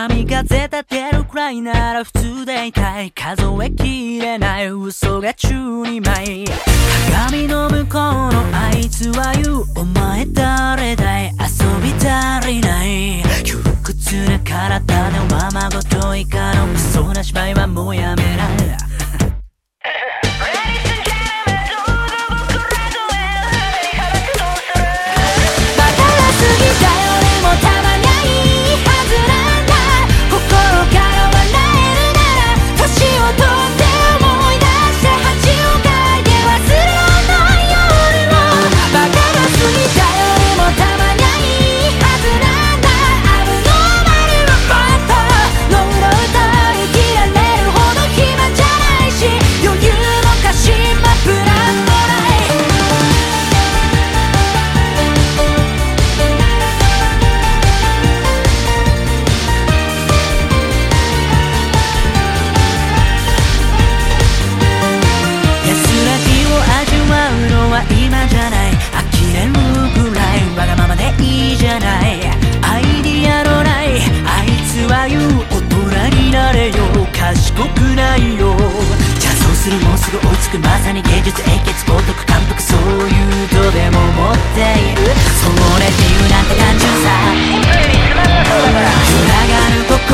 波風立てるくらいなら普通でいたい。数えきれない嘘が12枚。鏡の向こうのあいつは言う、お前誰だい、遊び足りない。窮屈な体のままごと以下の嘘な芝居はもうやめない。今じゃない、呆れるぐらいわがままでいいじゃない。アイディアのないあいつは言う、大人になれよ、賢くないよ。じゃあそうする、もうすぐ追いつく、まさに芸術英傑豪徳感服、そういうとでも持っている。それっていうなんて単純さ、揺らがる心